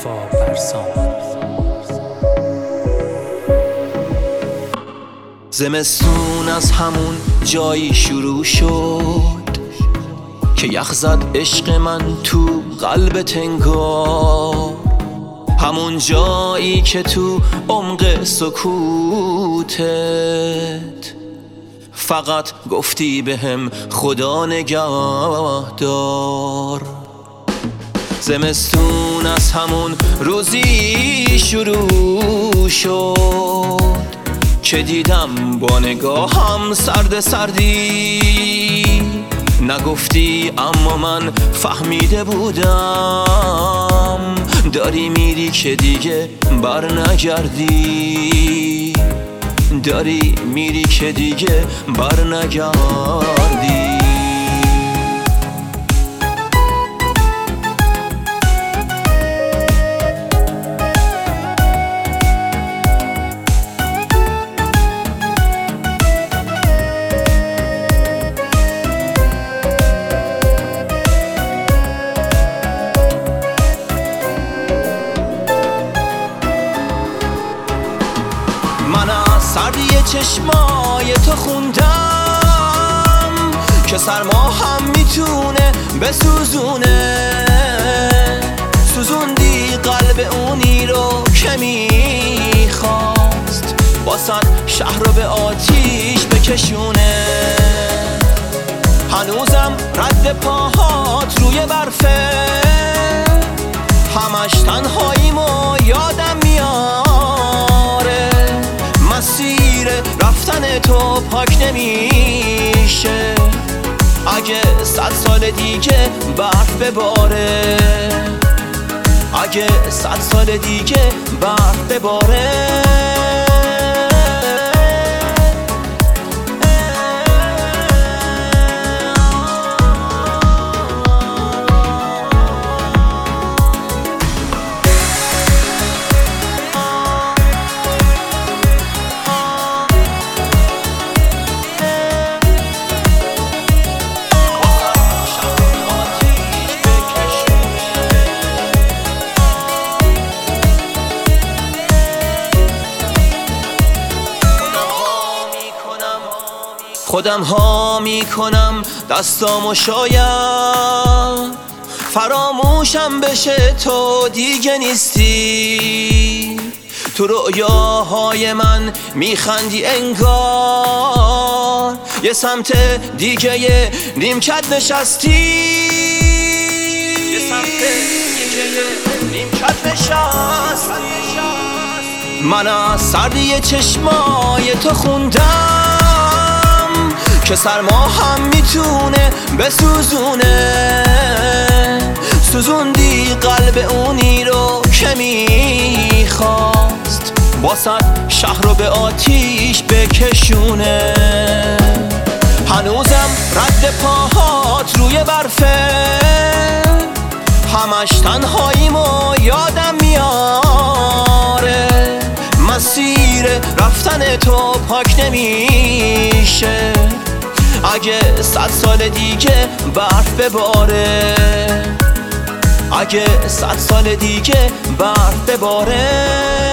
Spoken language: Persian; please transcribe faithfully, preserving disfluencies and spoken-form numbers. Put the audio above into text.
وفا برسان. زمستون از همون جایی شروع شد که یخ زد عشق من تو قلب تنگار، همون جایی که تو عمق سکوتت فقط گفتی بهم خدا نگهدار. زمستون از همون روزی شروع شد که دیدم با نگاهم سرد سردی، نگفتی اما من فهمیده بودم داری میری که دیگه بر نگردی، داری میری که دیگه بر نگردی. من از سردی چشمای تو خوندم که سرما هم میتونه بسوزونه، سوزوندی قلب اونی رو که میخواست واسد شهر رو به آتیش بکشونه. هنوزم رد پاهات روی برفه، همش تنهاییم و یادم میاره، مسیر رفتن تو پاک نمیشه اگه صد سال دیگه برف بباره، اگه صد سال دیگه برف بباره. خودم ها میکنم دستامو شاید فراموشم بشه تو دیگه نیستی، تو رؤیاهای من میخندی انگار یه سمت دیگه یه نیمکت نشستی، یه سمت دیگه یه نیمکت نشستی. من از سردی چشمای تو خوندم که سرما هم میتونه بسوزونه، سوزوندی قلب اونی رو که میخواست واسد شهر رو به آتیش بکشونه. هنوزم رد پاهات روی برفه، همش تنهاییم و یادم میاره، مسیر رفتن تو پاک نمیشه اگه صد سال دیگه برف بباره، اگه صد سال دیگه برف بباره.